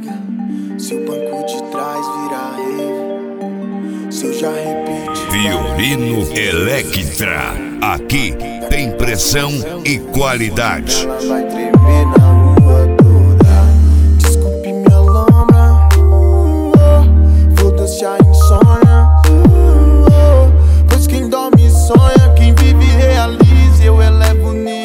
Se o banco de trás virar rave, se eu já repeti. Violino Electra, aqui tem pressão e qualidade. Ela vai tremer na rua toda. Desculpe minha lombra, foda-se a insônia, pois quem dorme sonha, quem vive realiza, eu elevo o nível.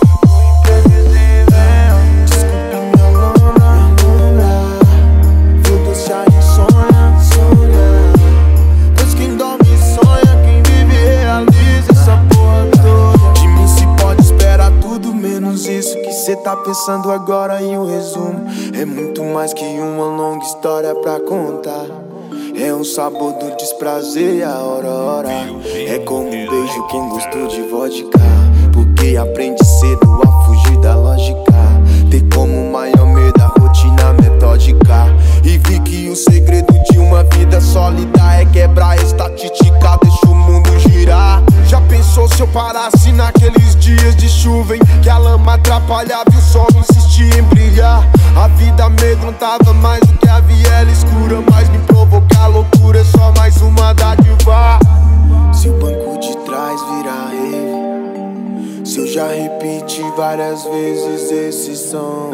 Desculpe minha lombra, foda-se a insônia, pois quem dorme sonha, quem vive realiza essa porra toda. De mim se pode esperar tudo menos isso que cê tá pensando agora. E o resumo é muito mais que uma longa história pra contar. É um sabor do desprazer a hora. É como um beijo com gosto de vodka, porque aprende cedo a fugir da lógica. Ter como maior medo a rotina metódica. E vi que o segredo de uma vida sólida é quebrar a estatística, deixa o mundo girar. Já pensou se eu parasse naqueles dias de chuva em que a lama atrapalhava e o sol insistia em brilhar? A vida amedrontava mais do que a viela escura, mas me provocar loucura é só mais uma dádiva. Se o banco de trás virar rave, se eu já repeti várias vezes esse som,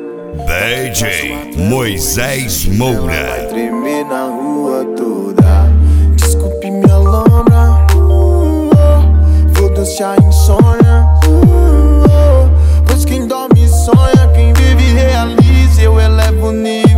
DJ Moisés Moura. vai tremer na rua toda. Desculpe minha lombra, foda-se a insônia, pois quem dorme sonha, quem vive realiza, eu elevo o nível.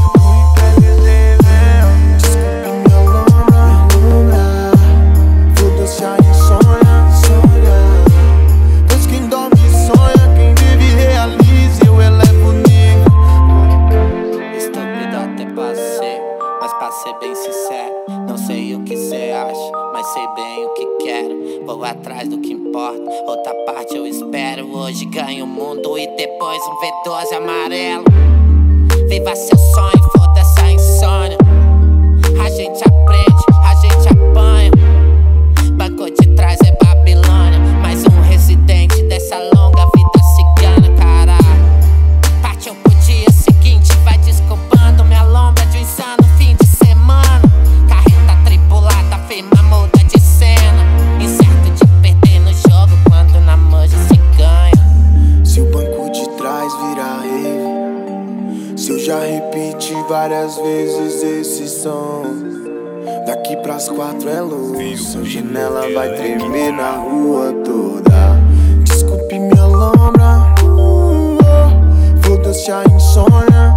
Desculpe minha lombra, foda-se a insônia, pois quem dorme sonha, quem vive realiza, eu elevo o nível. Estúpido até passei, mas pra ser bem sincero, não sei o que cê acha, mas sei bem o que quero. Vou atrás do que importa, outra parte eu espero. Hoje ganho o mundo e depois um V12 amarelo. Viva seu sonho, foda-se a insônia. A gente aprende, a gente apanha. Banco de trás é Babilônia, mais um residente dessa longa vida cigana, caralho. Partiu pro dia seguinte, vai desculpando minha lombra de um insano fim de semana. Carreta tripulada, firma muda de cena. Incerto de perder no jogo quando na manja se ganha. Se o banco de trás virar rave, se eu já repeti várias vezes esse som, daqui pras 4 é luz, sua janela vai tremer na rua toda. Desculpe minha lombra, foda-se a insônia,